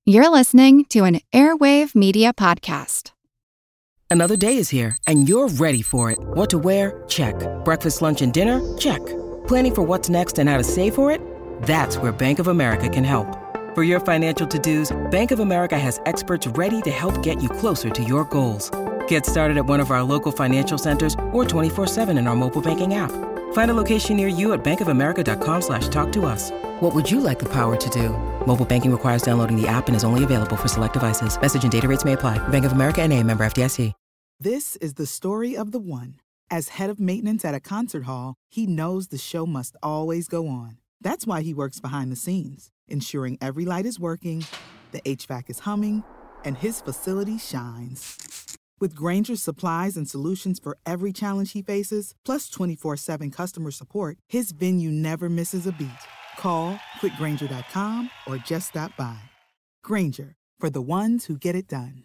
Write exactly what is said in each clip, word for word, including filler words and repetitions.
You're listening to an Airwave Media Podcast. Another day is here, and you're ready for it. What to wear? Check. Breakfast, lunch, and dinner? Check. Planning for what's next and how to save for it? That's where Bank of America can help. For your financial to-dos, Bank of America has experts ready to help get you closer to your goals. Get started at one of our local financial centers or twenty-four seven in our mobile banking app. Find a location near you at bankofamerica.com slash talk to us. What would you like the power to do? Mobile banking requires downloading the app and is only available for select devices. Message and data rates may apply. Bank of America N A, member F D I C. This is the story of the one. As head of maintenance at a concert hall, he knows the show must always go on. That's why he works behind the scenes, ensuring every light is working, the H V A C is humming, and his facility shines. With Grainger's supplies and solutions for every challenge he faces, plus twenty-four seven customer support, his venue never misses a beat. Call quick grainger dot com or just stop by. Grainger, for the ones who get it done.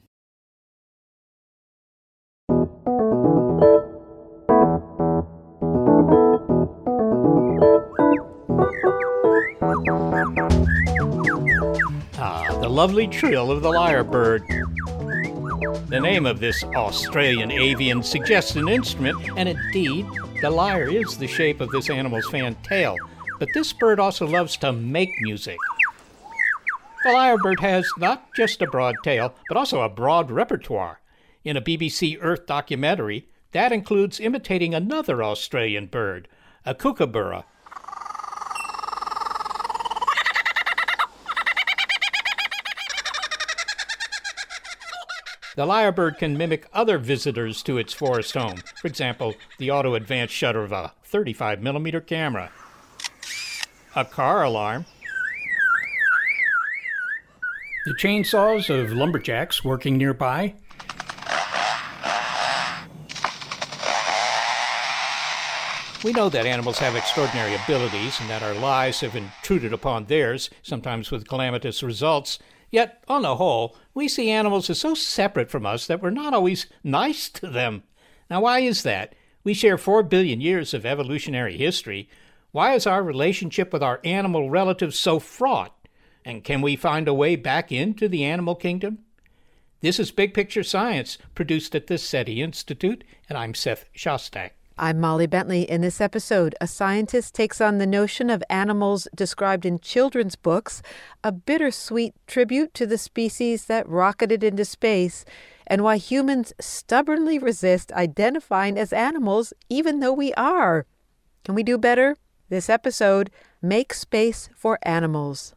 Ah, the lovely trill of the lyrebird. The name of this Australian avian suggests an instrument, and indeed, the lyre is the shape of this animal's fan tail. But this bird also loves to make music. The lyrebird has not just a broad tail, but also a broad repertoire. In a B B C Earth documentary, that includes imitating another Australian bird, a kookaburra. The lyrebird can mimic other visitors to its forest home. For example, the auto-advanced shutter of a thirty-five millimeter camera, a car alarm, the chainsaws of lumberjacks working nearby, We know that animals have extraordinary abilities and that our lives have intruded upon theirs, sometimes with calamitous results. Yet, on the whole, we see animals as so separate from us that we're not always nice to them. Now, why is that? We share four billion years of evolutionary history. Why is our relationship with our animal relatives so fraught? And can we find a way back into the animal kingdom? This is Big Picture Science, produced at the SETI Institute, and I'm Seth Shostak. I'm Molly Bentley. In this episode, a scientist takes on the notion of animals described in children's books, a bittersweet tribute to the species that rocketed into space, and why humans stubbornly resist identifying as animals even though we are. Can we do better? This episode, Make Space for Animals.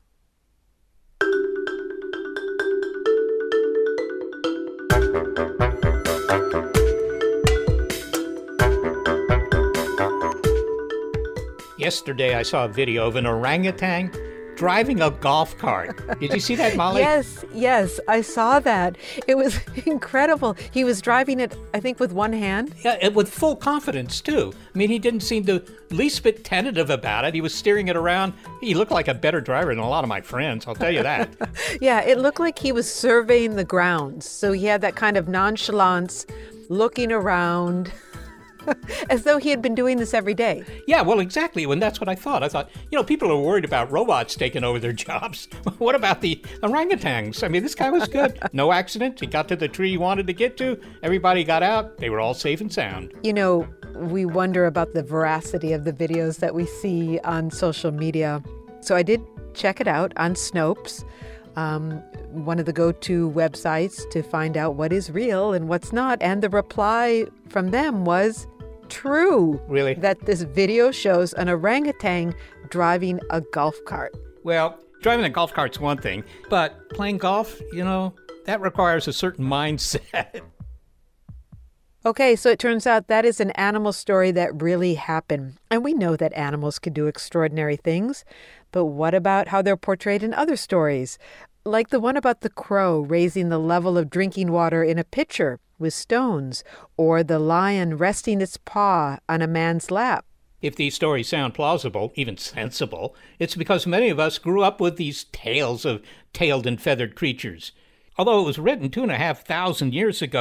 Yesterday, I saw a video of an orangutan driving a golf cart. Did you see that, Molly? Yes, yes, I saw that. It was incredible. He was driving it, I think, with one hand. Yeah, and with full confidence, too. I mean, he didn't seem the least bit tentative about it. He was steering it around. He looked like a better driver than a lot of my friends, I'll tell you that. Yeah, it looked like he was surveying the grounds. So he had that kind of nonchalance, looking around, as though he had been doing this every day. Yeah, well, exactly. And that's what I thought. I thought, you know, people are worried about robots taking over their jobs. What about the orangutans? I mean, this guy was good. No accident. He got to the tree he wanted to get to. Everybody got out. They were all safe and sound. You know, we wonder about the veracity of the videos that we see on social media. So I did check it out on Snopes, um, one of the go-to websites to find out what is real and what's not. And the reply from them was true. Really? That this video shows an orangutan driving a golf cart. Well, driving a golf cart's one thing, but playing golf, you know, that requires a certain mindset. Okay, so it turns out that is an animal story that really happened. And we know that animals can do extraordinary things. But what about how they're portrayed in other stories? Like the one about the crow raising the level of drinking water in a pitcher with stones, or the lion resting its paw on a man's lap. If these stories sound plausible, even sensible, it's because many of us grew up with these tales of tailed and feathered creatures. Although it was written two and a half thousand years ago,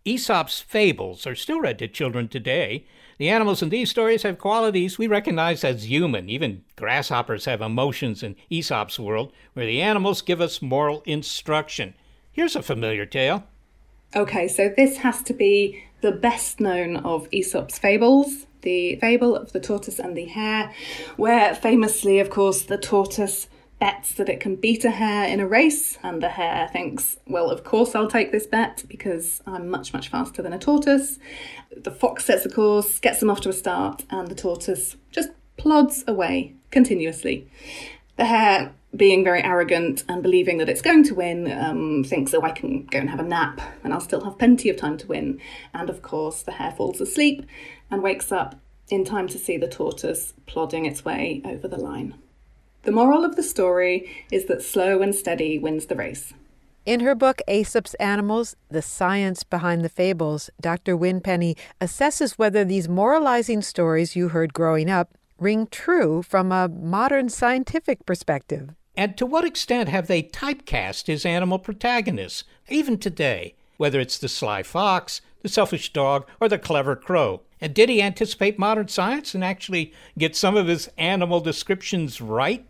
Aesop's fables are still read to children today. The animals in these stories have qualities we recognize as human. Even grasshoppers have emotions in Aesop's world, where the animals give us moral instruction. Here's a familiar tale. Okay, so this has to be the best known of Aesop's fables, the fable of the tortoise and the hare, where famously, of course, the tortoise bets that it can beat a hare in a race, and the hare thinks, well, of course I'll take this bet because I'm much, much faster than a tortoise. The fox sets a course, gets them off to a start, and the tortoise just plods away continuously. The hare, being very arrogant and believing that it's going to win, um, thinks, oh, I can go and have a nap and I'll still have plenty of time to win. And of course, the hare falls asleep and wakes up in time to see the tortoise plodding its way over the line. The moral of the story is that slow and steady wins the race. In her book, Aesop's Animals, The Science Behind the Fables, Doctor Wynne Penny assesses whether these moralizing stories you heard growing up ring true from a modern scientific perspective. And to what extent have they typecast his animal protagonists, even today, whether it's the sly fox, the selfish dog, or the clever crow? And did he anticipate modern science and actually get some of his animal descriptions right?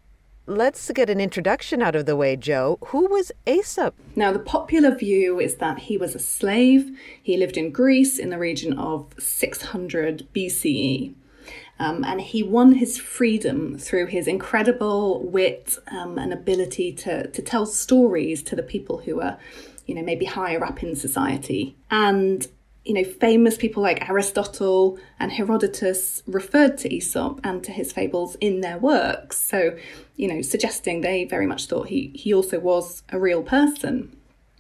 Let's get an introduction out of the way, Joe. Who was Aesop? Now, the popular view is that he was a slave. He lived in Greece in the region of six hundred B C E. Um, and he won his freedom through his incredible wit um, and ability to, to tell stories to the people who are, you know, maybe higher up in society. And you know, famous people like Aristotle and Herodotus referred to Aesop and to his fables in their works. So, you know, suggesting they very much thought he, he also was a real person.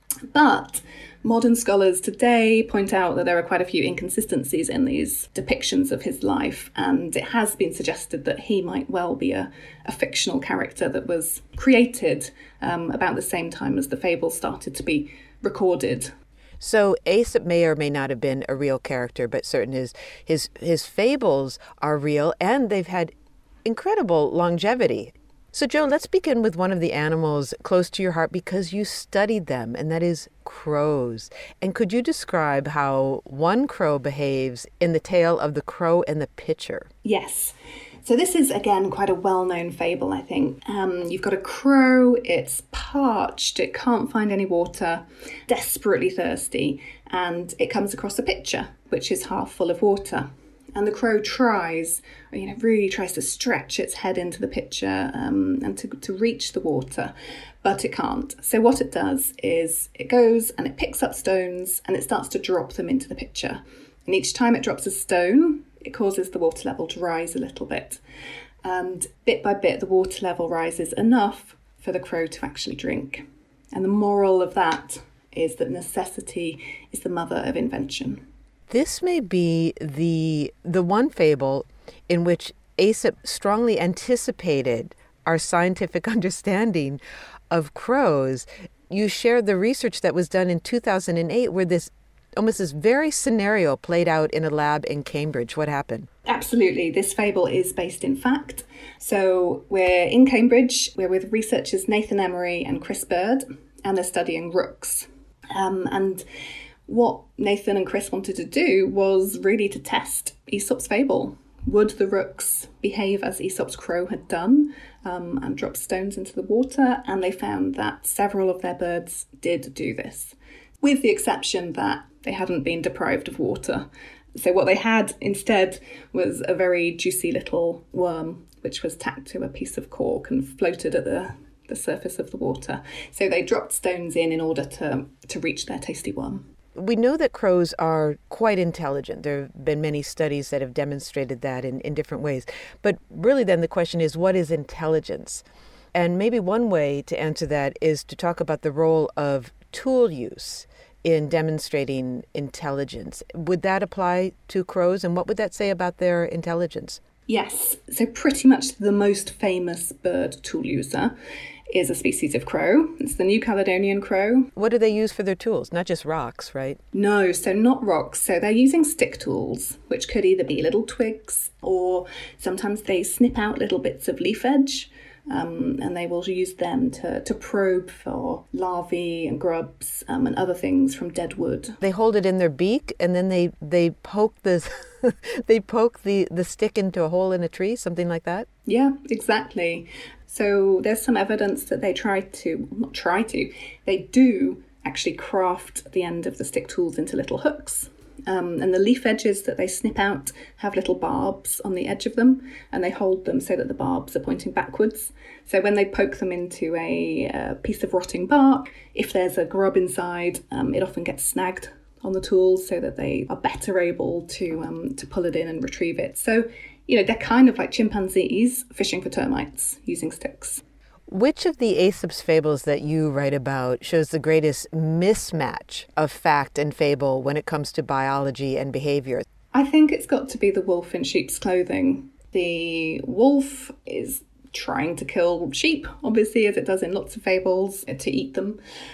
But modern scholars today point out that there are quite a few inconsistencies in these depictions of his life, and it has been suggested that he might well be a, a fictional character that was created um, about the same time as the fables started to be recorded. So Aesop may or may not have been a real character, but certain his his his fables are real, and they've had incredible longevity. So Joe, let's begin with one of the animals close to your heart because you studied them, and that is crows. And could you describe how one crow behaves in the tale of The Crow and the Pitcher? Yes. So this is, again, quite a well-known fable, I think. Um, you've got a crow, it's parched, it can't find any water, desperately thirsty, and it comes across a pitcher, which is half full of water. And the crow tries, you know, really tries to stretch its head into the pitcher um, and to, to reach the water, but it can't. So what it does is it goes and it picks up stones and it starts to drop them into the pitcher. And each time it drops a stone, it causes the water level to rise a little bit. And bit by bit, the water level rises enough for the crow to actually drink. And the moral of that is that necessity is the mother of invention. This may be the the one fable in which Aesop strongly anticipated our scientific understanding of crows. You shared the research that was done in two thousand eight where this almost this very scenario played out in a lab in Cambridge. What happened? Absolutely. This fable is based in fact. So we're in Cambridge. We're with researchers Nathan Emery and Chris Bird, and they're studying rooks. Um, and what Nathan and Chris wanted to do was really to test Aesop's fable. Would the rooks behave as Aesop's crow had done um, and drop stones into the water? And they found that several of their birds did do this, with the exception that they hadn't been deprived of water. So what they had instead was a very juicy little worm, which was tacked to a piece of cork and floated at the, the surface of the water. So they dropped stones in in order to, to reach their tasty worm. We know that crows are quite intelligent. There have been many studies that have demonstrated that in, in different ways. But really then the question is, what is intelligence? And maybe one way to answer that is to talk about the role of tool use in demonstrating intelligence. Would that apply to crows? And what would that say about their intelligence? Yes. So pretty much the most famous bird tool user is a species of crow. It's the New Caledonian crow. What do they use for their tools? Not just rocks, right? No, so not rocks. So they're using stick tools, which could either be little twigs or sometimes they snip out little bits of leaf edge um, and they will use them to, to probe for larvae and grubs um, and other things from dead wood. They hold it in their beak, and then they, they poke this they poke the, the stick into a hole in a tree, something like that? Yeah, exactly. So there's some evidence that they try to, not try to, they do actually craft the end of the stick tools into little hooks. Um, and the leaf edges that they snip out have little barbs on the edge of them, and they hold them so that the barbs are pointing backwards. So when they poke them into a, a piece of rotting bark, if there's a grub inside, um, it often gets snagged on the tools so that they are better able to um, to pull it in and retrieve it. So, you know, they're kind of like chimpanzees fishing for termites using sticks. Which of the Aesop's fables that you write about shows the greatest mismatch of fact and fable when it comes to biology and behavior? I think it's got to be the wolf in sheep's clothing. The wolf is trying to kill sheep, obviously, as it does in lots of fables, to eat them.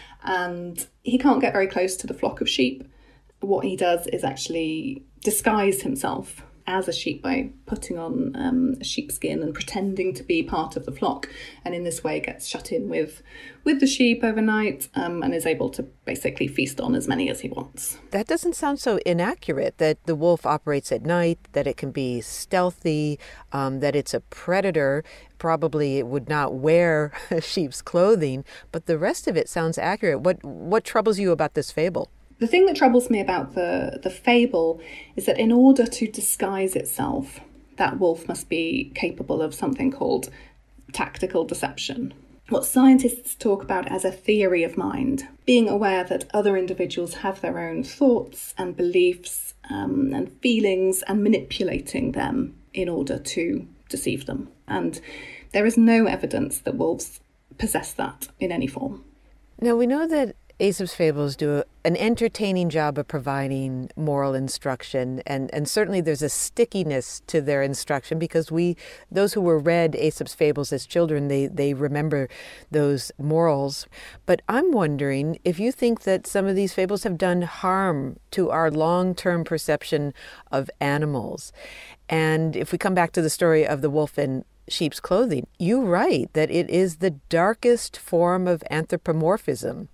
And he can't get very close to the flock of sheep. What he does is actually disguise himself as a sheep by putting on um, a sheepskin and pretending to be part of the flock, and in this way gets shut in with with the sheep overnight um, and is able to basically feast on as many as he wants. That doesn't sound so inaccurate, that the wolf operates at night, that it can be stealthy, um, that it's a predator. Probably it would not wear sheep's clothing, but the rest of it sounds accurate. What what troubles you about this fable? The thing that troubles me about the, the fable is that in order to disguise itself, that wolf must be capable of something called tactical deception. What scientists talk about as a theory of mind, being aware that other individuals have their own thoughts and beliefs um, and feelings, and manipulating them in order to deceive them. And there is no evidence that wolves possess that in any form. Now, we know that Aesop's fables do an entertaining job of providing moral instruction, and, and certainly there's a stickiness to their instruction because we, those who were read Aesop's fables as children, they, they remember those morals. But I'm wondering if you think that some of these fables have done harm to our long-term perception of animals. And if we come back to the story of the wolf in sheep's clothing, you write that it is the darkest form of anthropomorphism.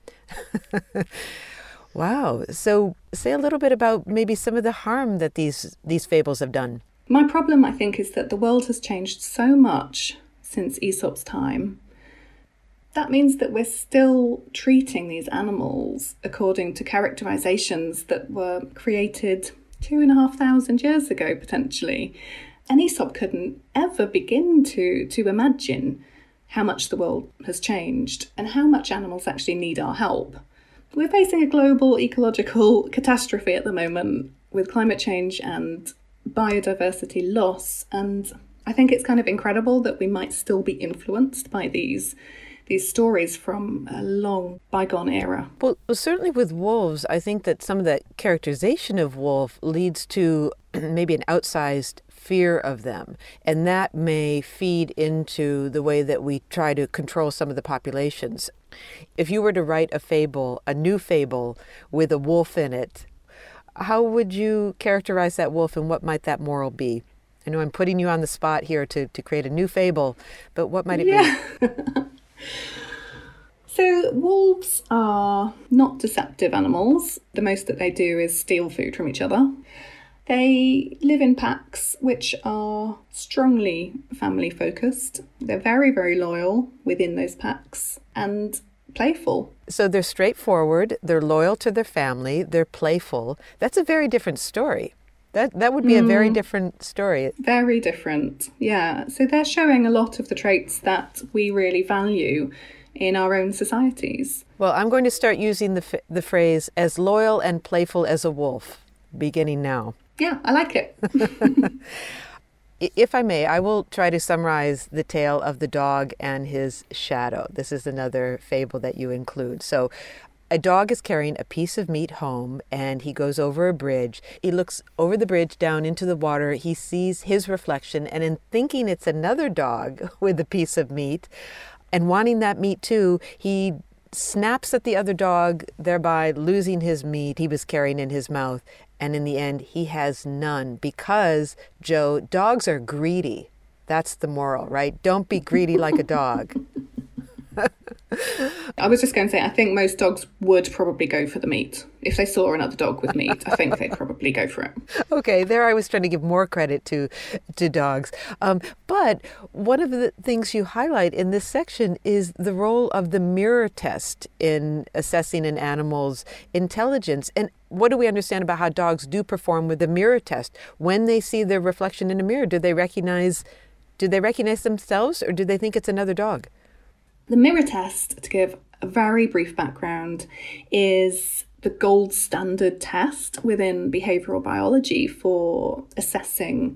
Wow. So say a little bit about maybe some of the harm that these these fables have done. My problem, I think, is that the world has changed so much since Aesop's time. That means that we're still treating these animals according to characterizations that were created two and a half thousand years ago, potentially. And Aesop couldn't ever begin to, to imagine how much the world has changed and how much animals actually need our help. We're facing a global ecological catastrophe at the moment with climate change and biodiversity loss, and I think it's kind of incredible that we might still be influenced by these these stories from a long bygone era. Well, certainly with wolves, I think that some of that characterization of wolf leads to maybe an outsized fear of them, and that may feed into the way that we try to control some of the populations. If you were to write a fable, a new fable with a wolf in it, how would you characterize that wolf, and what might that moral be? I know I'm putting you on the spot here to, to create a new fable, but what might it yeah. be? So wolves are not deceptive animals. The most that they do is steal food from each other. They live in packs which are strongly family focused. They're very, very loyal within those packs and playful. So they're straightforward, they're loyal to their family, they're playful. That's a very different story. That that would be mm. a very different story. Very different, yeah. So they're showing a lot of the traits that we really value in our own societies. Well, I'm going to start using the f- the phrase as loyal and playful as a wolf, beginning now. Yeah, I like it. If I may, I will try to summarize the tale of the dog and his shadow. This is another fable that you include. So a dog is carrying a piece of meat home, and he goes over a bridge. He looks over the bridge down into the water. He sees his reflection, and in thinking it's another dog with a piece of meat and wanting that meat too, he snaps at the other dog, thereby losing his meat he was carrying in his mouth. And in the end, he has none because, Joe, dogs are greedy. That's the moral, right? Don't be greedy like a dog. I was just going to say, I think most dogs would probably go for the meat. If they saw another dog with meat, I think they'd probably go for it. Okay, there I was trying to give more credit to to dogs. Um, but one of the things you highlight in this section is the role of the mirror test in assessing an animal's intelligence. And what do we understand about how dogs do perform with the mirror test? When they see their reflection in a mirror, do they recognize, do they recognize themselves, or do they think it's another dog? The mirror test, to give a very brief background, is the gold standard test within behavioural biology for assessing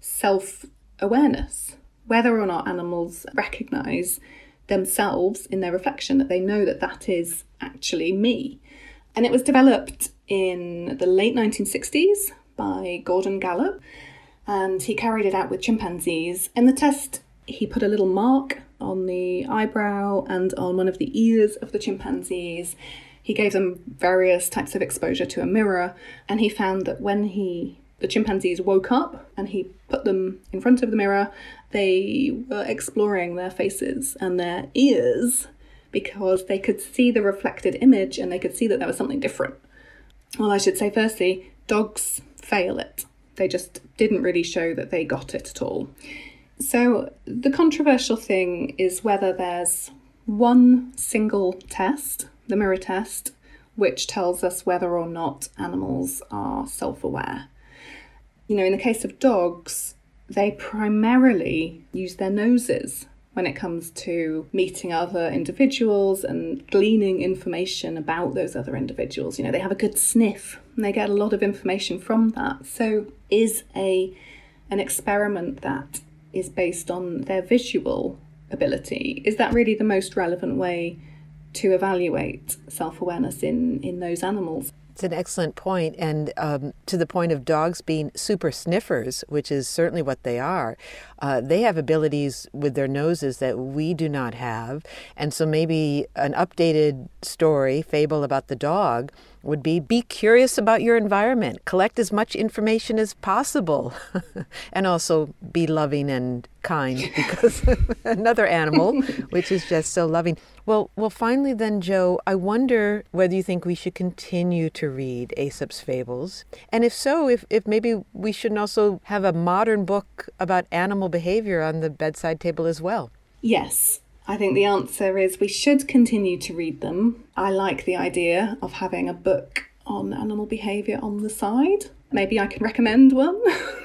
self-awareness, whether or not animals recognise themselves in their reflection, that they know that that is actually me. And it was developed in the late nineteen sixties by Gordon Gallup, and he carried it out with chimpanzees. In the test, he put a little mark on the eyebrow and on one of the ears of the chimpanzees. He gave them various types of exposure to a mirror, and he found that when he the chimpanzees woke up and he put them in front of the mirror, they were exploring their faces and their ears because they could see the reflected image and they could see that there was something different. Well, I should say firstly, dogs fail it. They just didn't really show that they got it at all. So the controversial thing is whether there's one single test, the mirror test, which tells us whether or not animals are self-aware. You know, in the case of dogs, they primarily use their noses when it comes to meeting other individuals and gleaning information about those other individuals. You know, they have a good sniff and they get a lot of information from that. So is a an experiment that is based on their visual ability, is that really the most relevant way to evaluate self-awareness in, in those animals? It's an excellent point. And um, to the point of dogs being super sniffers, which is certainly what they are, uh, they have abilities with their noses that we do not have. And so maybe an updated story, fable about the dog, would be be curious about your environment, collect as much information as possible, and also be loving and kind, because another animal, which is just so loving. Well, well, finally then, Jo, I wonder whether you think we should continue to read Aesop's Fables. And if so, if, if maybe we shouldn't also have a modern book about animal behavior on the bedside table as well. Yes. I think the answer is we should continue to read them. I like the idea of having a book on animal behaviour on the side. Maybe I can recommend one.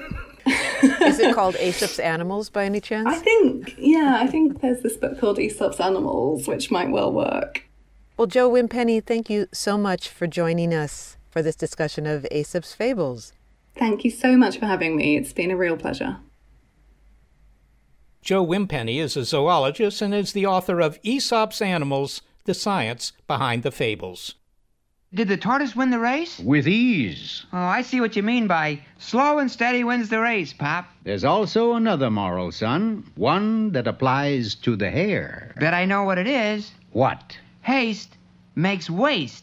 Is it called Aesop's Animals by any chance? I think, yeah, I think there's this book called Aesop's Animals, which might well work. Well, Jo Wimpenny, thank you so much for joining us for this discussion of Aesop's Fables. Thank you so much for having me. It's been a real pleasure. Jo Wimpenny is a zoologist and is the author of Aesop's Animals, The Science Behind the Fables. Did the tortoise win the race? With ease. Oh, I see what you mean by slow and steady wins the race, Pop. There's also another moral, son, one that applies to the hare. Bet I know what it is. What? Haste makes waste.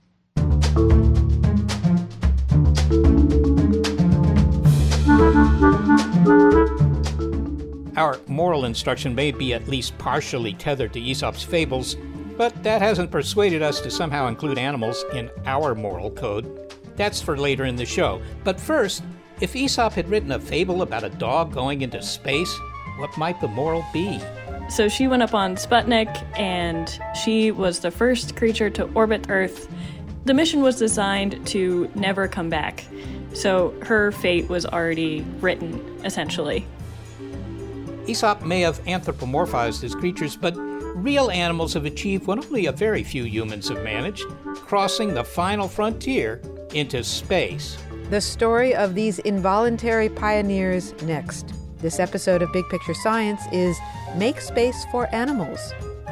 Our moral instruction may be at least partially tethered to Aesop's Fables, but that hasn't persuaded us to somehow include animals in our moral code. That's for later in the show. But first, if Aesop had written a fable about a dog going into space, what might the moral be? So she went up on Sputnik, and she was the first creature to orbit Earth. The mission was designed to never come back, so her fate was already written, essentially. Aesop may have anthropomorphized his creatures, but real animals have achieved what only a very few humans have managed, crossing the final frontier into space. The story of these involuntary pioneers next. This episode of Big Picture Science is Make Space for Animals.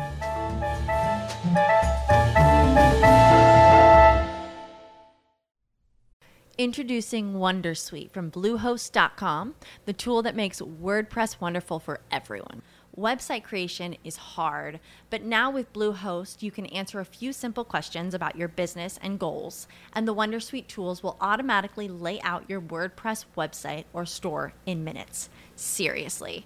Introducing Wondersuite from Bluehost dot com, the tool that makes WordPress wonderful for everyone. Website creation is hard, but now with Bluehost, you can answer a few simple questions about your business and goals, and the Wondersuite tools will automatically lay out your WordPress website or store in minutes. Seriously.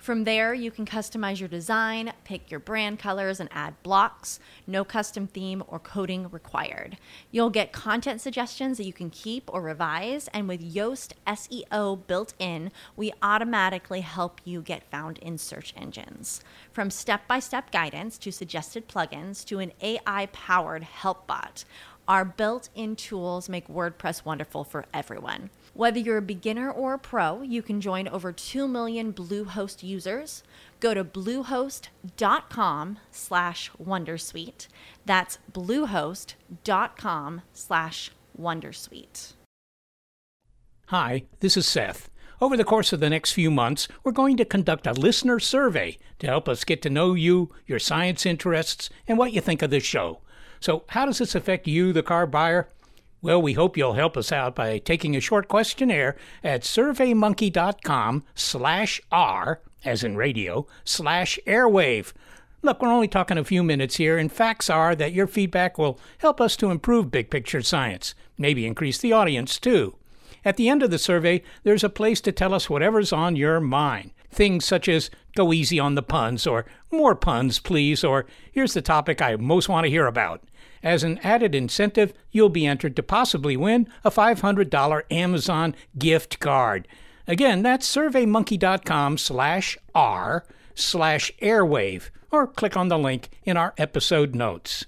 From there, you can customize your design, pick your brand colors, and add blocks. No custom theme or coding required. You'll get content suggestions that you can keep or revise, and with Yoast S E O built in, we automatically help you get found in search engines. From step-by-step guidance to suggested plugins to an A I-powered help bot, our built-in tools make WordPress wonderful for everyone. Whether you're a beginner or a pro, you can join over two million Bluehost users. Go to bluehost.com slash wondersuite. That's bluehost.com slash wondersuite. Hi, this is Seth. Over the course of the next few months, we're going to conduct a listener survey to help us get to know you, your science interests, and what you think of this show. So how does this affect you, the car buyer? Well, we hope you'll help us out by taking a short questionnaire at surveymonkey.com slash R, as in radio, slash airwave. Look, we're only talking a few minutes here, and facts are that your feedback will help us to improve big picture science, maybe increase the audience too. At the end of the survey, there's a place to tell us whatever's on your mind. Things such as, go easy on the puns, or more puns, please, or here's the topic I most want to hear about. As an added incentive, you'll be entered to possibly win a five hundred dollars Amazon gift card. Again, that's surveymonkey.com slash R slash airwave, or click on the link in our episode notes.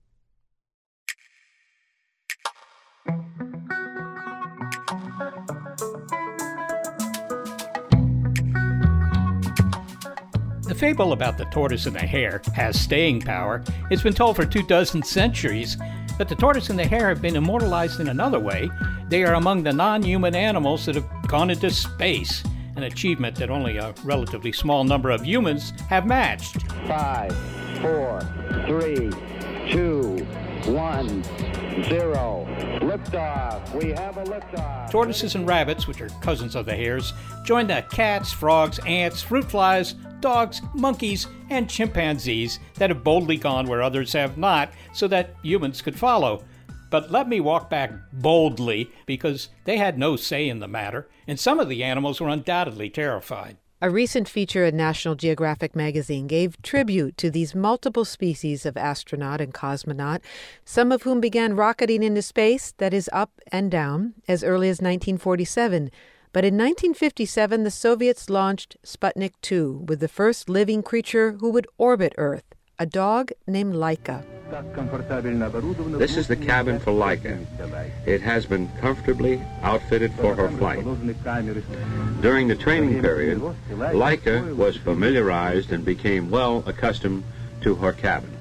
The fable about the tortoise and the hare has staying power. It's been told for two dozen centuries, but the tortoise and the hare have been immortalized in another way. They are among the non-human animals that have gone into space, an achievement that only a relatively small number of humans have matched. Five, four, three, two, one, zero. Liftoff. We have a liftoff. Tortoises and rabbits, which are cousins of the hares, join the cats, frogs, ants, fruit flies, dogs, monkeys, and chimpanzees that have boldly gone where others have not, so that humans could follow. But let me walk back boldly, because they had no say in the matter, and some of the animals were undoubtedly terrified. A recent feature in National Geographic magazine gave tribute to these multiple species of astronaut and cosmonaut, some of whom began rocketing into space, that is up and down, as early as nineteen forty-seven. But in nineteen fifty-seven, the Soviets launched Sputnik two with the first living creature who would orbit Earth, a dog named Laika. This is the cabin for Laika. It has been comfortably outfitted for her flight. During the training period, Laika was familiarized and became well accustomed to her cabin.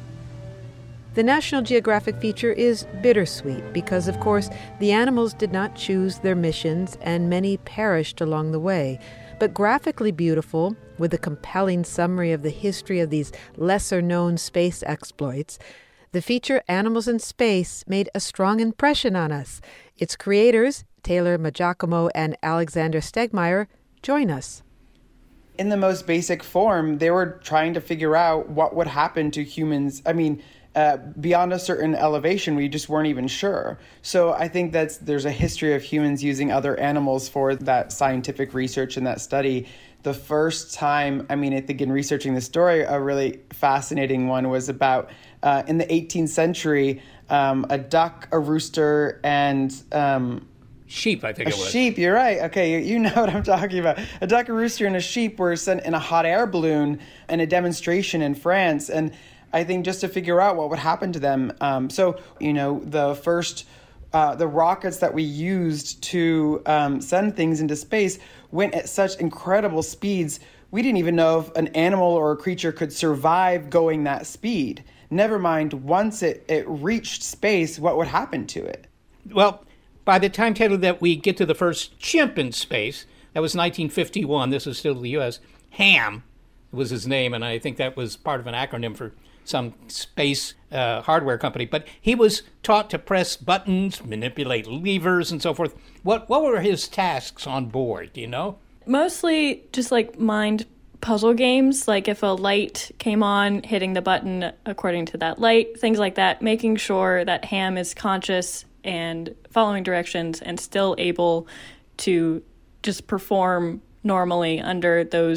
The National Geographic feature is bittersweet because, of course, the animals did not choose their missions and many perished along the way. But graphically beautiful, with a compelling summary of the history of these lesser-known space exploits, the feature Animals in Space made a strong impression on us. Its creators, Taylor Majacomo and Alexander Stegmeyer, join us. In the most basic form, they were trying to figure out what would happen to humans. I mean, uh, beyond a certain elevation, we just weren't even sure. So I think that's there's a history of humans using other animals for that scientific research and that study. The first time, I mean, I think in researching the story, a really fascinating one was about uh, in the eighteenth century, um, a duck, a rooster, and um, sheep, I think a it was. sheep, you're right. Okay, you, you know what I'm talking about. A duck, a rooster, and a sheep were sent in a hot air balloon in a demonstration in France. And I think just to figure out what would happen to them. Um, so, you know, the first, uh, the rockets that we used to um, send things into space went at such incredible speeds, we didn't even know if an animal or a creature could survive going that speed. Never mind, once it, it reached space, what would happen to it? Well, by the time, Taylor, that we get to the first chimp in space, that was nineteen fifty-one, this is still the U S, Ham was his name, and I think that was part of an acronym for some space uh, hardware company. But he was taught to press buttons, manipulate levers, and so forth. What what were his tasks on board, do you know? Mostly just like mind puzzle games, like if a light came on, hitting the button according to that light, things like that, making sure that Ham is conscious and following directions and still able to just perform normally under those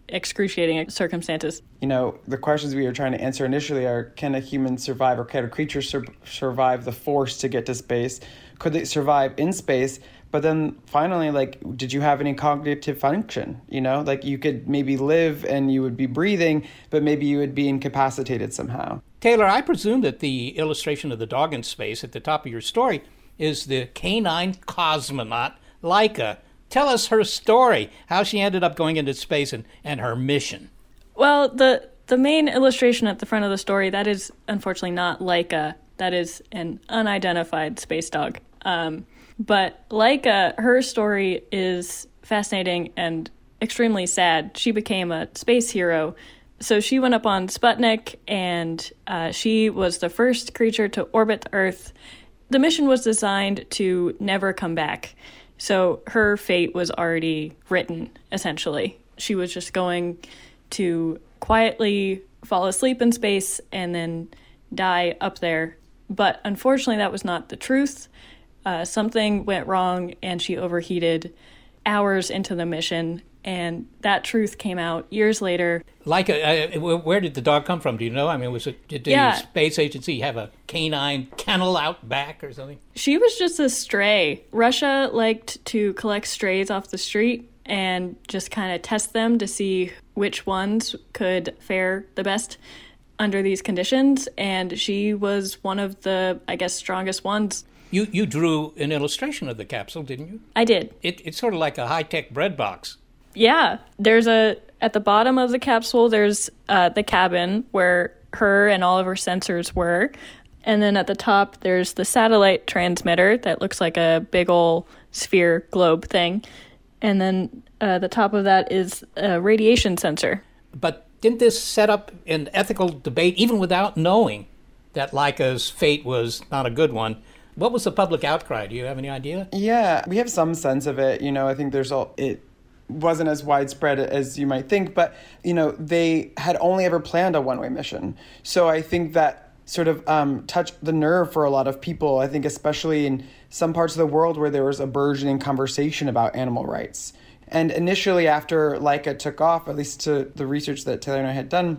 excruciating circumstances. You know, the questions we were trying to answer initially are, can a human survive, or can a creature sur- survive the force to get to space? Could they survive in space? But then finally, like, did you have any cognitive function? You know, like you could maybe live and you would be breathing, but maybe you would be incapacitated somehow. Taylor, I presume that the illustration of the dog in space at the top of your story is the canine cosmonaut Laika. Tell us her story, how she ended up going into space and, and her mission. Well, the the main illustration at the front of the story, that is unfortunately not Laika. That is an unidentified space dog. Um, but Laika, her story is fascinating and extremely sad. She became a space hero. So she went up on Sputnik, and uh, she was the first creature to orbit Earth. The mission was designed to never come back. So her fate was already written, essentially. She was just going to quietly fall asleep in space and then die up there. But unfortunately, that was not the truth. Uh, something went wrong, and she overheated hours into the mission, and that truth came out years later. Like, uh, where did the dog come from? Do you know? I mean, was it did the yeah. space agency have a canine kennel out back or something? She was just a stray. Russia liked to collect strays off the street and just kind of test them to see which ones could fare the best under these conditions, and she was one of the, I guess, strongest ones. You you drew an illustration of the capsule, didn't you? I did. It, it's sort of like a high-tech bread box. Yeah. There's a, at the bottom of the capsule, there's uh, the cabin where her and all of her sensors were. And then at the top, there's the satellite transmitter that looks like a big old sphere globe thing. And then uh, the top of that is a radiation sensor. But didn't this set up an ethical debate, even without knowing that Laika's fate was not a good one? What was the public outcry? Do you have any idea? Yeah, we have some sense of it. You know, I think there's all, it wasn't as widespread as you might think, but, you know, they had only ever planned a one-way mission. So I think that sort of um, touched the nerve for a lot of people, I think especially in some parts of the world where there was a burgeoning conversation about animal rights. And initially after Laika took off, at least to the research that Taylor and I had done,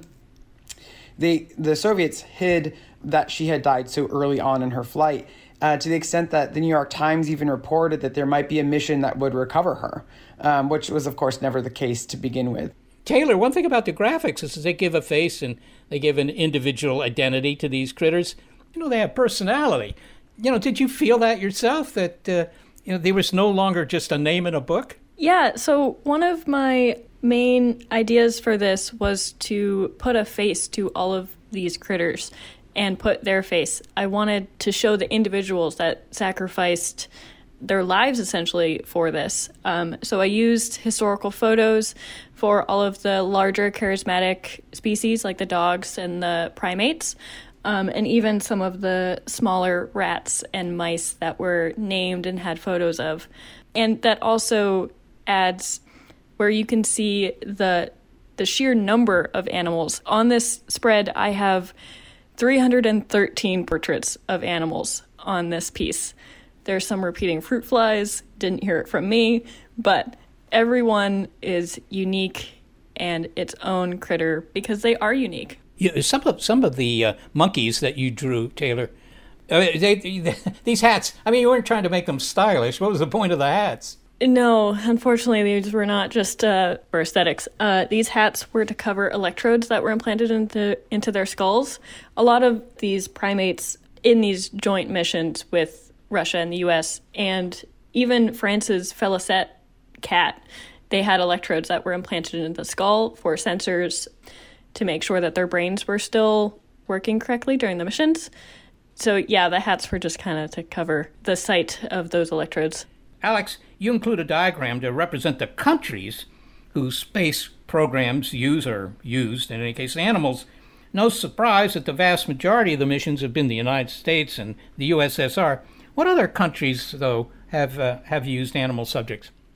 they, the Soviets hid that she had died so early on in her flight. Uh, to the extent that the New York Times even reported that there might be a mission that would recover her, um, which was, of course, never the case to begin with. Taylor, one thing about the graphics is that they give a face and they give an individual identity to these critters. You know, they have personality. You know, did you feel that yourself, that, uh, you know, there was no longer just a name in a book? Yeah, so one of my main ideas for this was to put a face to all of these critters and put their face. I wanted to show the individuals that sacrificed their lives essentially for this. Um, so I used historical photos for all of the larger charismatic species like the dogs and the primates, um, and even some of the smaller rats and mice that were named and had photos of. And that also adds where you can see the the sheer number of animals. On this spread, I have three hundred thirteen portraits of animals on this piece. There's some repeating fruit flies, didn't hear it from me, but everyone is unique and its own critter because they are unique. Yeah, some of some of the uh, monkeys that you drew, Taylor, uh, they, they, these hats, I mean, you weren't trying to make them stylish. What was the point of the hats? No, unfortunately, these were not just uh, for aesthetics. Uh, these hats were to cover electrodes that were implanted into into their skulls. A lot of these primates in these joint missions with Russia and the U S, and even France's Felicette cat, they had electrodes that were implanted into the skull for sensors to make sure that their brains were still working correctly during the missions. So yeah, the hats were just kind of to cover the site of those electrodes. Alex, you include a diagram to represent the countries whose space programs use or used, in any case, animals. No surprise that the vast majority of the missions have been the United States and the U S S R. What other countries, though, have uh, have used animal subjects?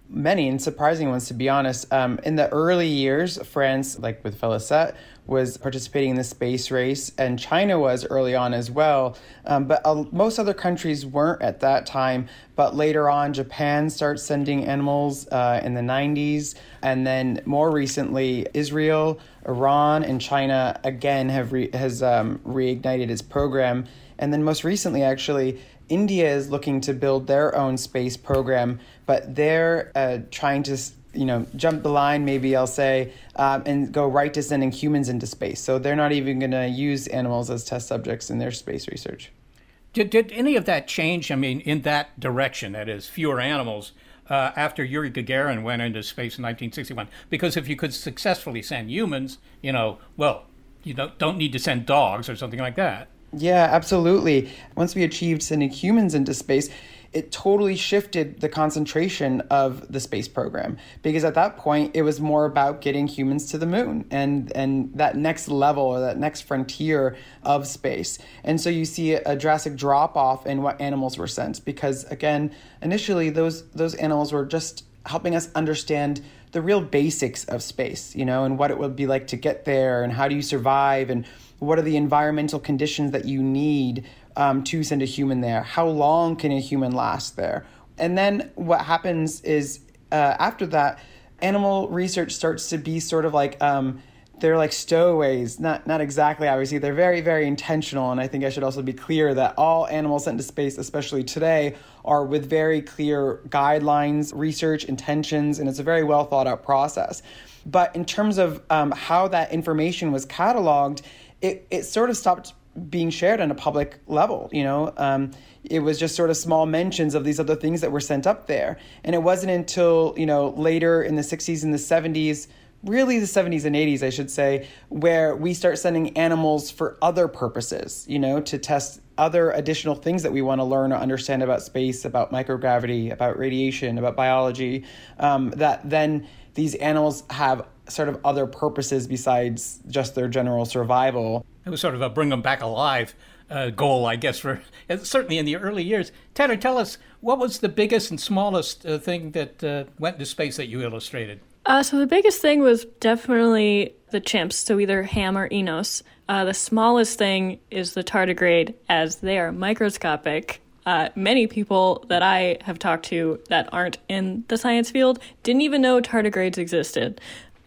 many and surprising ones, to be honest. Um, in the early years, France, like with Félicette, was participating in the space race, and China was early on as well. Um, but uh, most other countries weren't at that time. But later on, Japan starts sending animals uh, in the nineties. And then more recently, Israel, Iran, and China again have re- has um, reignited its program. And then most recently, actually, India is looking to build their own space program, but they're uh, trying to, you know, jump the line, maybe I'll say, um, and go right to sending humans into space. So they're not even going to use animals as test subjects in their space research. Did, did any of that change, I mean, in that direction, that is, fewer animals, uh, after Yuri Gagarin went into space in nineteen sixty-one? Because if you could successfully send humans, you know, well, you don't, don't need to send dogs or something like that. Yeah, absolutely. Once we achieved sending humans into space, it totally shifted the concentration of the space program, because at that point it was more about getting humans to the moon and and that next level or that next frontier of space. And so you see a drastic drop off in what animals were sent, because again, initially those those animals were just helping us understand the real basics of space, you know, and what it would be like to get there, and how do you survive, and what are the environmental conditions that you need um, to send a human there? How long can a human last there? And then what happens is uh, after that, animal research starts to be sort of like, um, they're like stowaways, not not exactly, obviously. They're very, very intentional. And I think I should also be clear that all animals sent to space, especially today, are with very clear guidelines, research, intentions, and it's a very well thought out process. But in terms of um, how that information was cataloged, it, it sort of stopped being shared on a public level, you know. Um, it was just sort of small mentions of these other things that were sent up there. And it wasn't until, you know, later in the sixties and the seventies, really the seventies and eighties, I should say, where we start sending animals for other purposes, you know, to test other additional things that we want to learn or understand about space, about microgravity, about radiation, about biology, um, that then these animals have sort of other purposes besides just their general survival. It was sort of a bring them back alive uh, goal, I guess, for certainly in the early years. Taylor, tell us, what was the biggest and smallest uh, thing that uh, went into space that you illustrated? Uh, so the biggest thing was definitely the chimps, so either Ham or Enos. Uh, the smallest thing is the tardigrade, as they are microscopic. Uh, many people that I have talked to that aren't in the science field didn't even know tardigrades existed.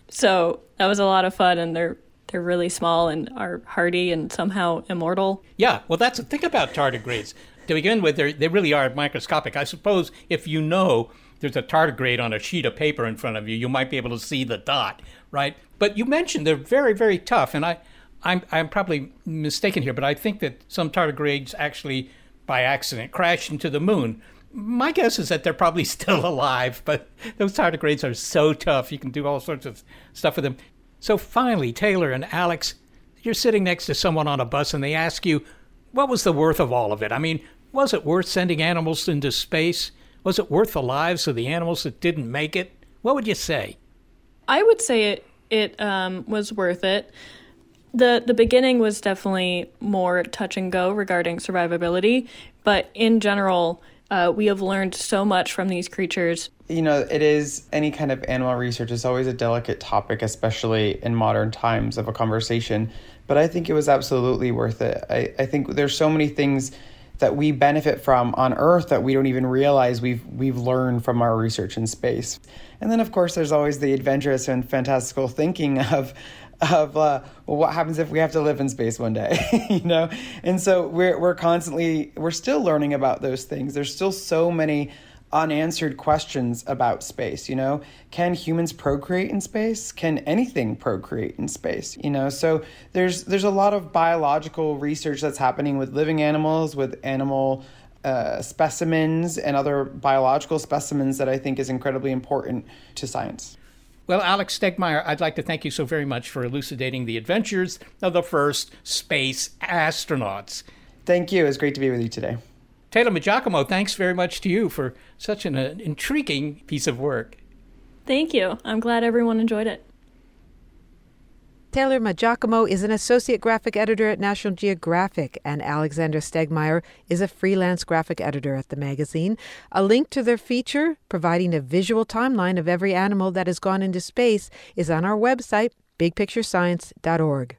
So that was a lot of fun, and they're they're really small and are hardy and somehow immortal. Yeah, well, that's the thing about tardigrades. To begin with, they really are microscopic. I suppose if you know there's a tardigrade on a sheet of paper in front of you, you might be able to see the dot, right? But you mentioned they're very, very tough, and I, I'm, I'm probably mistaken here, but I think that some tardigrades actually, by accident, crashed into the moon. My guess is that they're probably still alive, but those tardigrades are so tough. You can do all sorts of stuff with them. So finally, Taylor and Alex, you're sitting next to someone on a bus and they ask you, what was the worth of all of it? I mean, was it worth sending animals into space? Was it worth the lives of the animals that didn't make it? What would you say? I would say it it um, was worth it. The the beginning was definitely more touch and go regarding survivability, but in general, uh, we have learned so much from these creatures. You know, it is, any kind of animal research is always a delicate topic, especially in modern times of a conversation. But I think it was absolutely worth it. I, I think there's so many things that we benefit from on Earth that we don't even realize we've we've learned from our research in space. And then, of course, there's always the adventurous and fantastical thinking of of uh, well, what happens if we have to live in space one day, you know? And so we're we're constantly we're still learning about those things. There's still so many unanswered questions about space, you know? Can humans procreate in space? Can anything procreate in space? You know, so there's there's a lot of biological research that's happening with living animals, with animal uh, specimens and other biological specimens that I think is incredibly important to science. Well, Alex Stegmaier, I'd like to thank you so very much for elucidating the adventures of the first space astronauts. Thank you. It was great to be with you today. Taylor Maggiacomo, thanks very much to you for such an uh, intriguing piece of work. Thank you. I'm glad everyone enjoyed it. Taylor Magiacomo is an associate graphic editor at National Geographic, and Alexander Stegmeyer is a freelance graphic editor at the magazine. A link to their feature, providing a visual timeline of every animal that has gone into space, is on our website, big picture science dot org.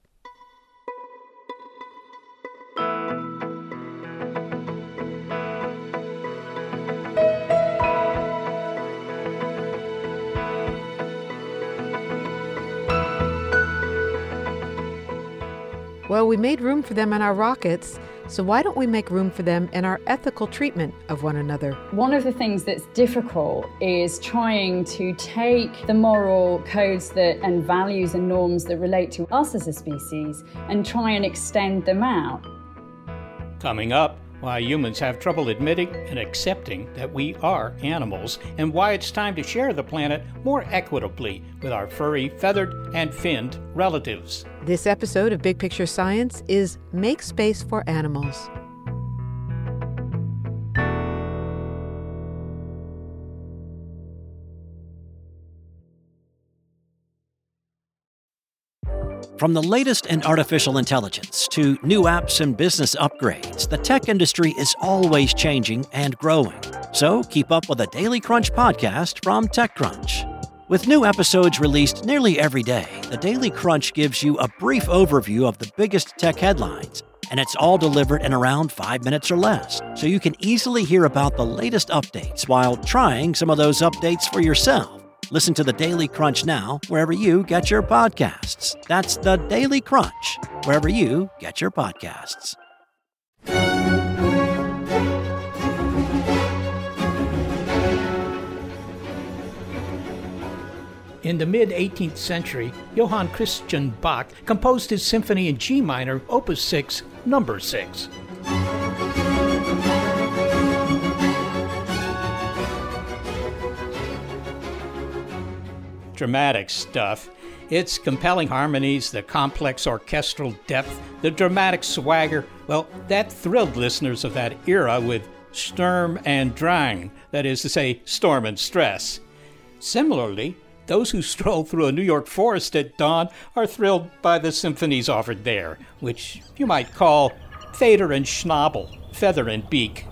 Well, we made room for them in our rockets, so why don't we make room for them in our ethical treatment of one another? One of the things that's difficult is trying to take the moral codes that and values and norms that relate to us as a species and try and extend them out. Coming up, why humans have trouble admitting and accepting that we are animals, and why it's time to share the planet more equitably with our furry, feathered, and finned relatives. This episode of Big Picture Science is Make Space for Animals. From the latest in artificial intelligence to new apps and business upgrades, the tech industry is always changing and growing. So keep up with the Daily Crunch podcast from TechCrunch. With new episodes released nearly every day, the Daily Crunch gives you a brief overview of the biggest tech headlines, and it's all delivered in around five minutes or less, so you can easily hear about the latest updates while trying some of those updates for yourself. Listen to the Daily Crunch now, wherever you get your podcasts. That's the Daily Crunch, wherever you get your podcasts. In the mid-eighteenth century, Johann Christian Bach composed his symphony in G minor, Opus six, number six. Dramatic stuff. Its compelling harmonies, the complex orchestral depth, the dramatic swagger, well, that thrilled listeners of that era with Sturm and Drang, that is to say, storm and stress. Similarly, those who stroll through a New York forest at dawn are thrilled by the symphonies offered there, which you might call Feder and Schnabel, feather and beak.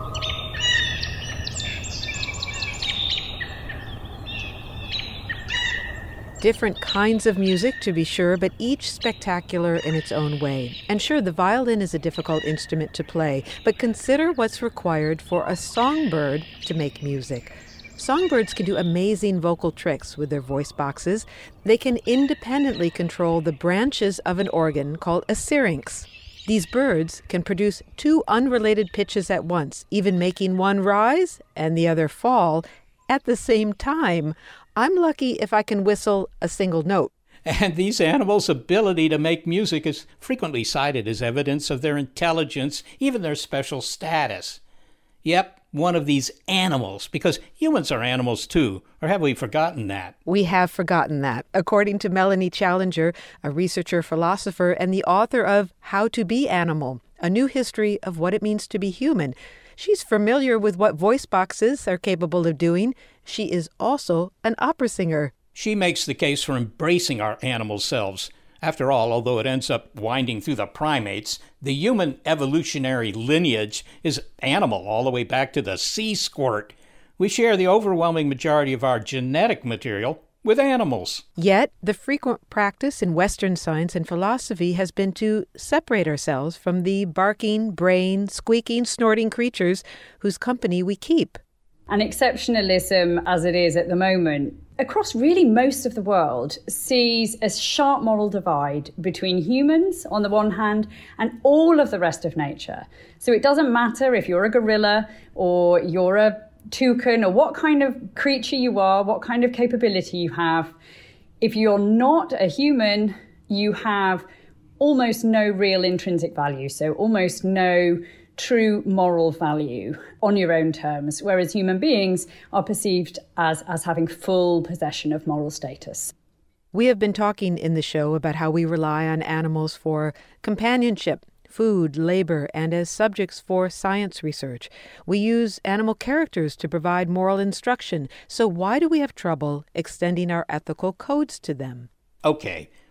Different kinds of music, to be sure, but each spectacular in its own way. And sure, the violin is a difficult instrument to play, but consider what's required for a songbird to make music. Songbirds can do amazing vocal tricks with their voice boxes. They can independently control the branches of an organ called a syrinx. These birds can produce two unrelated pitches at once, even making one rise and the other fall at the same time. I'm lucky if I can whistle a single note. And these animals' ability to make music is frequently cited as evidence of their intelligence, even their special status. Yep, one of these animals, because humans are animals too, or have we forgotten that? We have forgotten that. According to Melanie Challenger, a researcher, philosopher, and the author of How to Be Animal, a new history of what it means to be human. She's familiar with what voice boxes are capable of doing. She is also an opera singer. She makes the case for embracing our animal selves. After all, although it ends up winding through the primates, the human evolutionary lineage is animal all the way back to the sea squirt. We share the overwhelming majority of our genetic material with animals. Yet, the frequent practice in Western science and philosophy has been to separate ourselves from the barking, braying, squeaking, snorting creatures whose company we keep. And exceptionalism, as it is at the moment, across really most of the world, sees a sharp moral divide between humans on the one hand and all of the rest of nature. So it doesn't matter if you're a gorilla or you're a toucan or what kind of creature you are, what kind of capability you have. If you're not a human, you have almost no real intrinsic value, so almost no true moral value on your own terms, whereas human beings are perceived as, as having full possession of moral status. We have been talking in the show about how we rely on animals for companionship, food, labor, and as subjects for science research. We use animal characters to provide moral instruction. So why do we have trouble extending our ethical codes to them? Okay,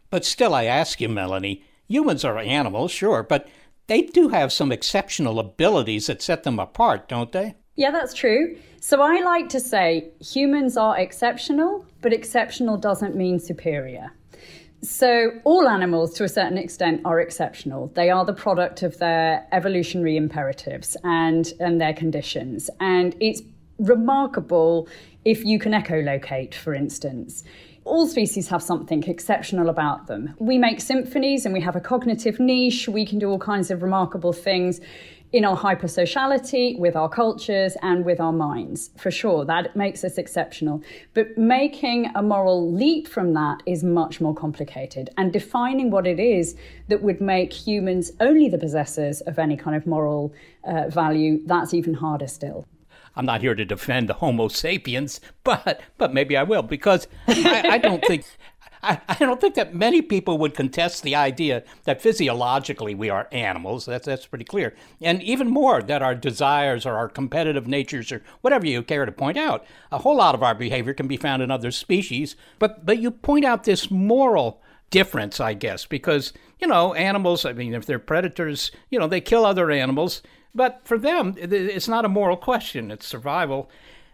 But still, I ask you, Melanie, humans are animals, sure, but they do have some exceptional abilities that set them apart, don't they? Yeah, that's true. So I like to say humans are exceptional, but exceptional doesn't mean superior. So all animals, to a certain extent, are exceptional. They are the product of their evolutionary imperatives and, and their conditions. And it's remarkable if you can echolocate, for instance. All species have something exceptional about them. We make symphonies and we have a cognitive niche. We can do all kinds of remarkable things in our hypersociality, with our cultures, and with our minds. For sure, that makes us exceptional. But making a moral leap from that is much more complicated. And defining what it is that would make humans only the possessors of any kind of moral uh, value, that's even harder still. I'm not here to defend the Homo sapiens, but but maybe I will, because I, I don't think I, I don't think that many people would contest the idea that physiologically we are animals. That's that's pretty clear, and even more that our desires or our competitive natures or whatever you care to point out, a whole lot of our behavior can be found in other species. But but you point out this moral difference, I guess, because you know animals. I mean, if they're predators, you know they kill other animals. But for them, it's not a moral question, it's survival.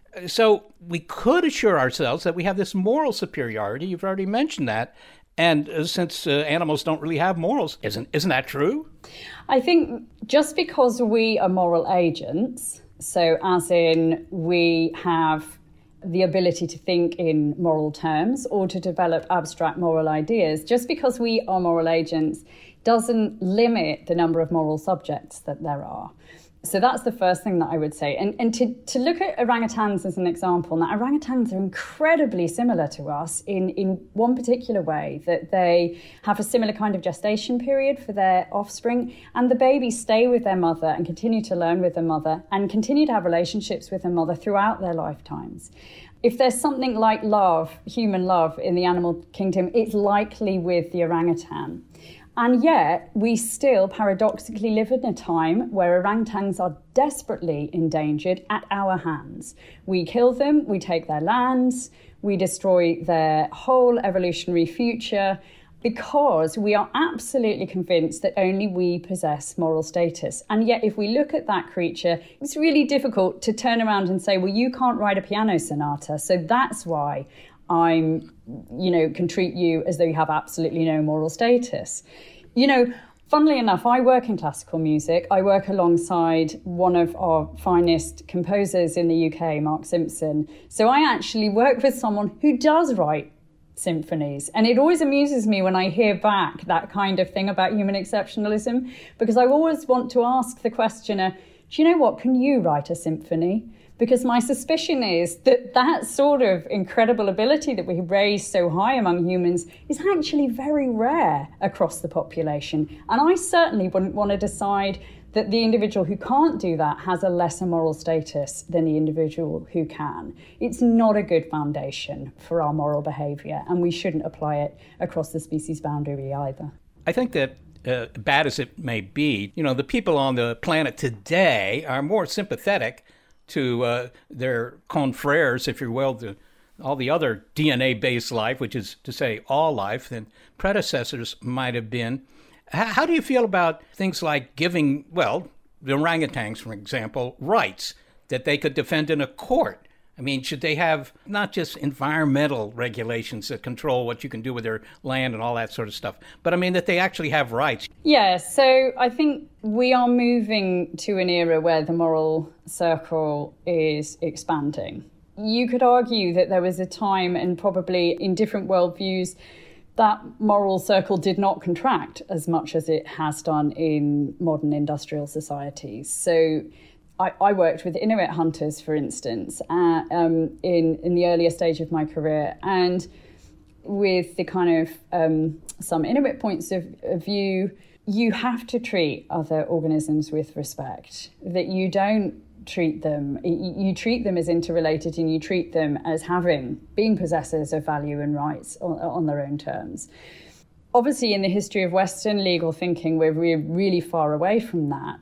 So we could assure ourselves that we have this moral superiority. You've already mentioned that. And uh, since uh, animals don't really have morals, isn't, isn't that true? I think just because we are moral agents, so as in we have the ability to think in moral terms or to develop abstract moral ideas, just because we are moral agents doesn't limit the number of moral subjects that there are. So that's the first thing that I would say. And, and to, to look at orangutans as an example, now orangutans are incredibly similar to us in, in one particular way, that they have a similar kind of gestation period for their offspring, and the babies stay with their mother and continue to learn with their mother and continue to have relationships with their mother throughout their lifetimes. If there's something like love, human love in the animal kingdom, it's likely with the orangutan. And yet, we still paradoxically live in a time where orangutans are desperately endangered at our hands. We kill them, we take their lands, we destroy their whole evolutionary future because we are absolutely convinced that only we possess moral status. And yet, if we look at that creature, it's really difficult to turn around and say, well, you can't write a piano sonata, so that's why I'm, you know, can treat you as though you have absolutely no moral status. You know, funnily enough, I work in classical music. I work alongside one of our finest composers in the U K, Mark Simpson. So I actually work with someone who does write symphonies. And it always amuses me when I hear back that kind of thing about human exceptionalism, because I always want to ask the questioner, do you know what, can you write a symphony? Because my suspicion is that that sort of incredible ability that we raise so high among humans is actually very rare across the population. And I certainly wouldn't want to decide that the individual who can't do that has a lesser moral status than the individual who can. It's not a good foundation for our moral behavior, and we shouldn't apply it across the species boundary either. I think that uh, bad as it may be, you know, the people on the planet today are more sympathetic to uh, their confreres, if you will, to all the other D N A-based life, which is to say all life, than predecessors might have been. H- how do you feel about things like giving, well, the orangutans, for example, rights that they could defend in a court? I mean, should they have not just environmental regulations that control what you can do with their land and all that sort of stuff, but I mean that they actually have rights? Yeah, so I think we are moving to an era where the moral circle is expanding. You could argue that there was a time, and probably in different worldviews, that moral circle did not contract as much as it has done in modern industrial societies. So I, I worked with Inuit hunters, for instance, uh, um, in, in the earlier stage of my career. And with the kind of um, some Inuit points of, of view, you have to treat other organisms with respect, that you don't treat them, you, you treat them as interrelated, and you treat them as having, being possessors of value and rights on, on their own terms. Obviously, in the history of Western legal thinking, we're, we're really far away from that.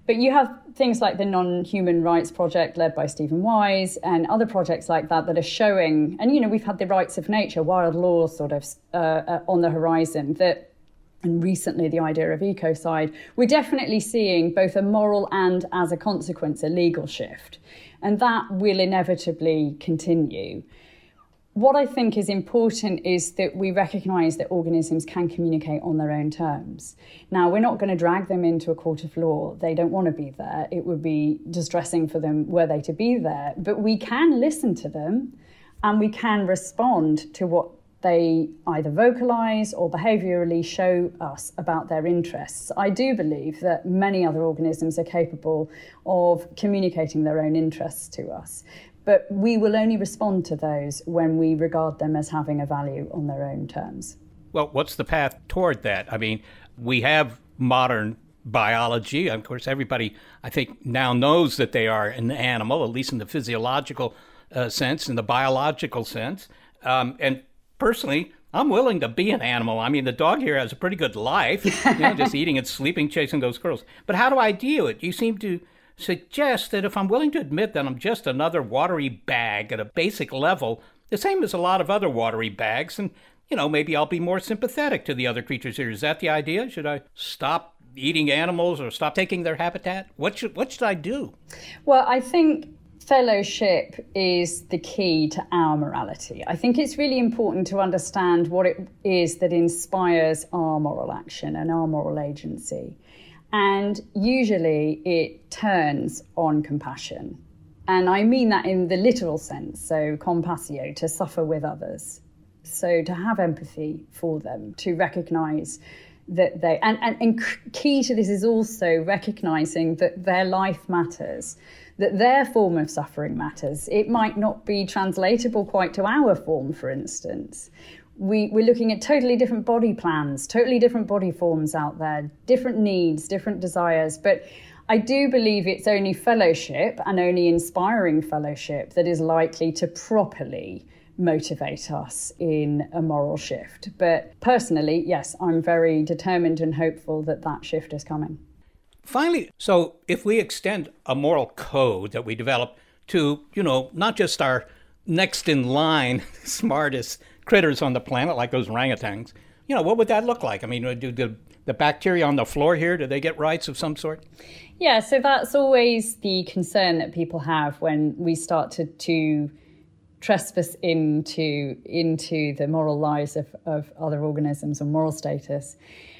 But you have things like the Non-Human Rights Project led by Stephen Wise and other projects like that that are showing, and, you know, we've had the Rights of Nature, wild law sort of uh, uh, on the horizon, that, and recently the idea of ecocide. We're definitely seeing both a moral and, as a consequence, a legal shift. And that will inevitably continue. What I think is important is that we recognise that organisms can communicate on their own terms. Now, we're not going to drag them into a court of law. They don't want to be there. It would be distressing for them were they to be there. But we can listen to them and we can respond to what they either vocalise or behaviourally show us about their interests. I do believe that many other organisms are capable of communicating their own interests to us. But we will only respond to those when we regard them as having a value on their own terms. Well, what's the path toward that? I mean, we have modern biology. Of course, everybody, I think, now knows that they are an animal, at least in the physiological uh, sense, in the biological sense. Um, and personally, I'm willing to be an animal. I mean, the dog here has a pretty good life, you know, just eating and sleeping, chasing those squirrels. But how do I deal with it? You seem to suggest that if I'm willing to admit that I'm just another watery bag at a basic level, the same as a lot of other watery bags, and, you know, maybe I'll be more sympathetic to the other creatures here. Is that the idea? Should I stop eating animals or stop taking their habitat? What should, what should I do? Well, I think fellowship is the key to our morality. I think it's really important to understand what it is that inspires our moral action and our moral agency. And usually it turns on compassion. And I mean that in the literal sense, so compassio, to suffer with others. So to have empathy for them, to recognise that they... And, and, and key to this is also recognising that their life matters, that their form of suffering matters. It might not be translatable quite to our form, for instance. We, we're looking at totally different body plans, totally different body forms out there, different needs, different desires. But I do believe it's only fellowship and only inspiring fellowship that is likely to properly motivate us in a moral shift. But personally, yes, I'm very determined and hopeful that that shift is coming. Finally, so if we extend a moral code that we develop to, you know, not just our next in line smartest critters on the planet, like those orangutans, you know, what would that look like? I mean, do the, the bacteria on the floor here, do they get rights of some sort? Yeah, so that's always the concern that people have when we start to, to trespass into, into the moral lives of, of other organisms and moral status.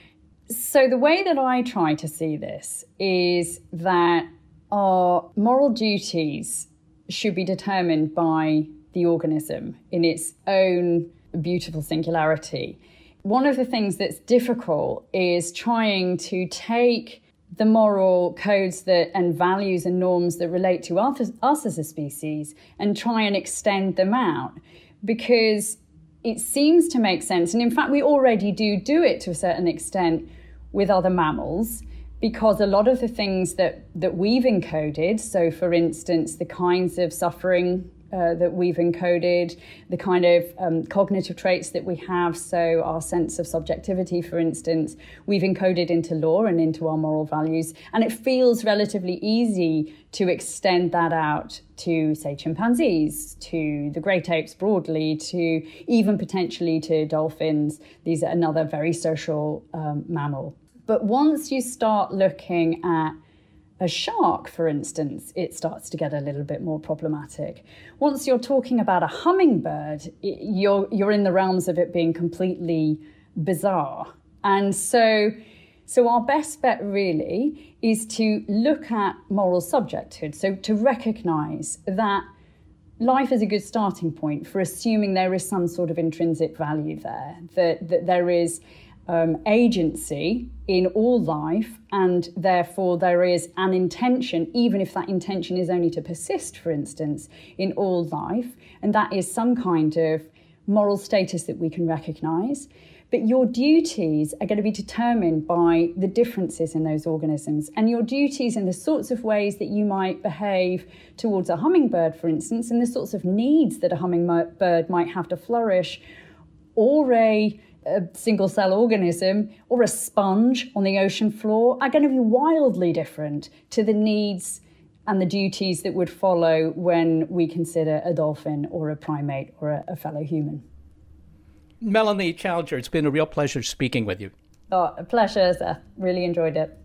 So the way that I try to see this is that our moral duties should be determined by the organism in its own beautiful singularity. One of the things that's difficult is trying to take the moral codes that and values and norms that relate to us, us as a species and try and extend them out, because it seems to make sense. And in fact, we already do do it to a certain extent with other mammals, because a lot of the things that, that we've encoded, so for instance, the kinds of suffering Uh, that we've encoded, the kind of um, cognitive traits that we have, so our sense of subjectivity, for instance, we've encoded into law and into our moral values. And it feels relatively easy to extend that out to, say, chimpanzees, to the great apes broadly, to even potentially to dolphins. These are another very social um, mammal. But once you start looking at a shark, for instance, it starts to get a little bit more problematic. Once you're talking about a hummingbird, you're you're in the realms of it being completely bizarre. And so, so our best bet really is to look at moral subjecthood, so to recognise that life is a good starting point for assuming there is some sort of intrinsic value there, that, that there is Um, agency in all life, and therefore there is an intention, even if that intention is only to persist, for instance, in all life, and that is some kind of moral status that we can recognise. But your duties are going to be determined by the differences in those organisms, and your duties in the sorts of ways that you might behave towards a hummingbird, for instance, and the sorts of needs that a hummingbird might have to flourish, or a a single cell organism or a sponge on the ocean floor are going to be wildly different to the needs and the duties that would follow when we consider a dolphin or a primate or a, a fellow human. Melanie Challenger, it's been a real pleasure speaking with you. Oh, a pleasure, Seth. Really enjoyed it.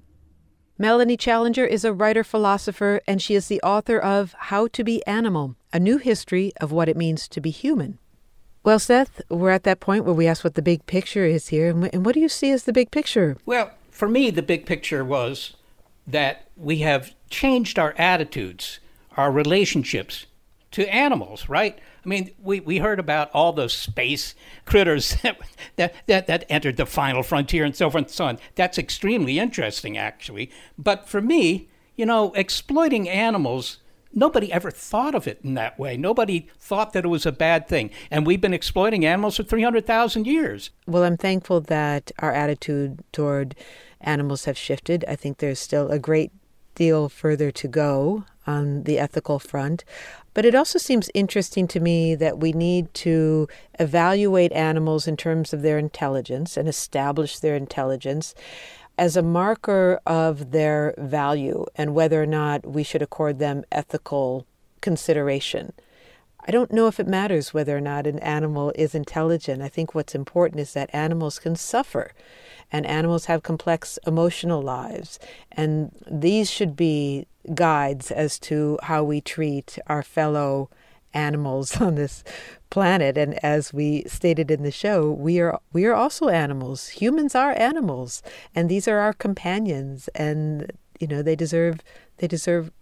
Melanie Challenger is a writer-philosopher, and she is the author of How to Be Animal, A New History of What It Means to Be Human. Well, Seth, we're at that point where we ask what the big picture is here, and what do you see as the big picture? Well, for me, the big picture was that we have changed our attitudes, our relationships to animals, right? I mean, we, we heard about all those space critters that, that, that, that entered the final frontier and so forth and so on. That's extremely interesting, actually. But for me, you know, exploiting animals, nobody ever thought of it in that way. Nobody thought that it was a bad thing. And we've been exploiting animals for three hundred thousand years. Well, I'm thankful that our attitude toward animals have shifted. I think there's still a great deal further to go on the ethical front. But it also seems interesting to me that we need to evaluate animals in terms of their intelligence and establish their intelligence as a marker of their value and whether or not we should accord them ethical consideration. I don't know if it matters whether or not an animal is intelligent. I think what's important is that animals can suffer, and animals have complex emotional lives, and these should be guides as to how we treat our fellow animals on this planet. And as we stated in the show, we are we are also animals. Humans are animals, and these are our companions, and you know they deserve they deserve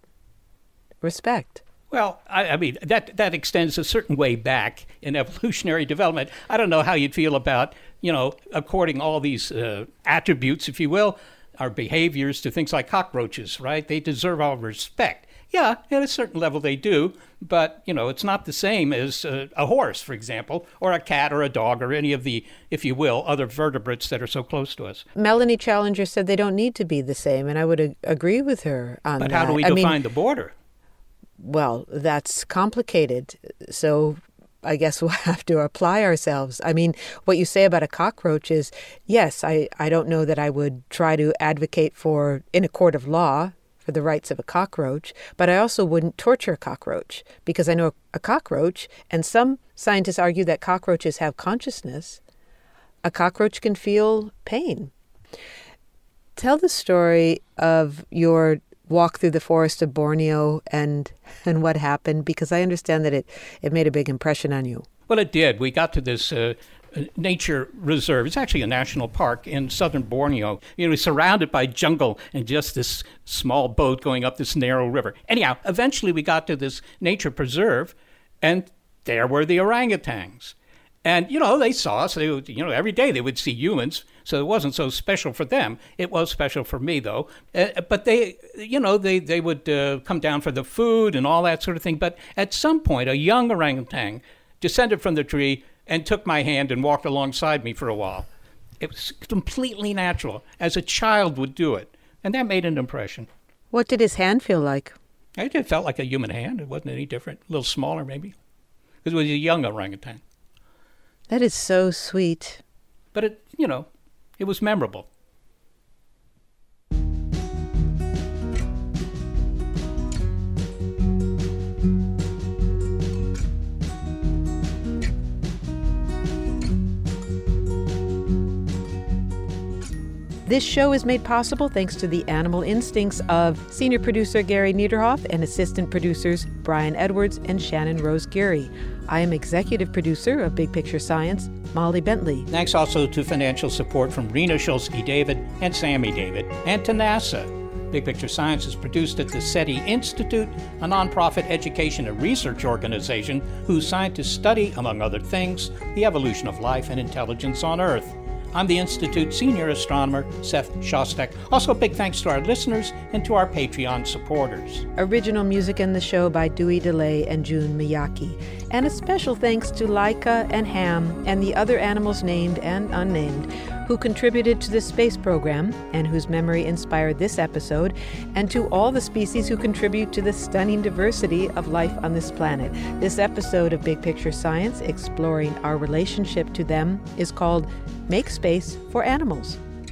respect. Well, I, I mean, that that extends a certain way back in evolutionary development. I don't know how you'd feel about, you know, according all these uh, attributes, if you will, our behaviors to things like cockroaches, right? They deserve our respect. Yeah, at a certain level they do, but, you know, it's not the same as uh, a horse, for example, or a cat or a dog or any of the, if you will, other vertebrates that are so close to us. Melanie Challenger said they don't need to be the same, and I would ag- agree with her on but that. But how do we I define mean, the border? Well, that's complicated. So I guess we'll have to apply ourselves. I mean, what you say about a cockroach is, yes, I, I don't know that I would try to advocate for, in a court of law, for the rights of a cockroach, but I also wouldn't torture a cockroach because I know a cockroach, and some scientists argue that cockroaches have consciousness. A cockroach can feel pain. Tell the story of your walk through the forest of Borneo and and what happened, because I understand that it, it made a big impression on you. Well, it did. We got to this uh, nature reserve. It's actually a national park in southern Borneo. You know, surrounded by jungle and just this small boat going up this narrow river. Anyhow, eventually we got to this nature preserve, and there were the orangutans. And, you know, they saw us. They would, you know, every day they would see humans, so it wasn't so special for them. It was special for me, though. Uh, but they, you know, they, they would uh, come down for the food and all that sort of thing. But at some point, a young orangutan descended from the tree and took my hand and walked alongside me for a while. It was completely natural, as a child would do it. And that made an impression. What did his hand feel like? It just felt like a human hand. It wasn't any different. A little smaller, maybe. Because it was a young orangutan. That is so sweet. But it, you know, it was memorable. This show is made possible thanks to the animal instincts of senior producer Gary Niederhoff and assistant producers Brian Edwards and Shannon Rose Geary. I am executive producer of Big Picture Science, Molly Bentley. Thanks also to financial support from Rena Shulsky-David and Sammy David, and to NASA. Big Picture Science is produced at the SETI Institute, a nonprofit education and research organization whose scientists study, among other things, the evolution of life and intelligence on Earth. I'm the Institute's senior astronomer, Seth Shostak. Also, big thanks to our listeners and to our Patreon supporters. Original music in the show by Dewey DeLay and June Miyake. And a special thanks to Laika and Ham and the other animals named and unnamed who contributed to the space program and whose memory inspired this episode, and to all the species who contribute to the stunning diversity of life on this planet. This episode of Big Picture Science, exploring our relationship to them, is called Make Space for Animals.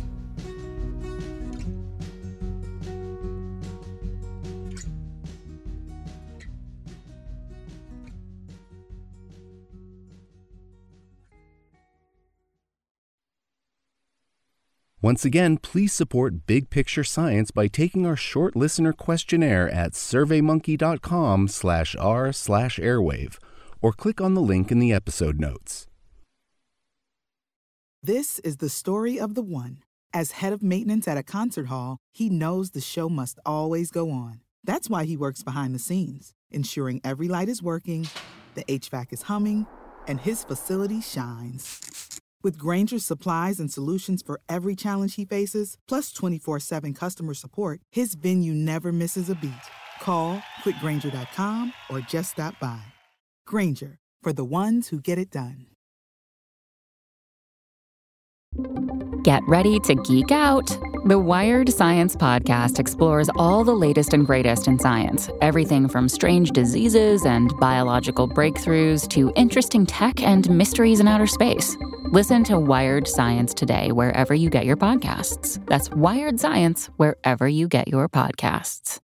Once again, please support Big Picture Science by taking our short listener questionnaire at surveymonkey.com slash r slash airwave, or click on the link in the episode notes. This is the story of the one. As head of maintenance at a concert hall, he knows the show must always go on. That's why he works behind the scenes, ensuring every light is working, the H V A C is humming, and his facility shines. With Grainger's supplies and solutions for every challenge he faces, plus twenty-four seven customer support, his venue never misses a beat. Call quick grainger dot com or just stop by. Grainger, for the ones who get it done. Get ready to geek out. The Wired Science Podcast explores all the latest and greatest in science. Everything from strange diseases and biological breakthroughs to interesting tech and mysteries in outer space. Listen to Wired Science today wherever you get your podcasts. That's Wired Science wherever you get your podcasts.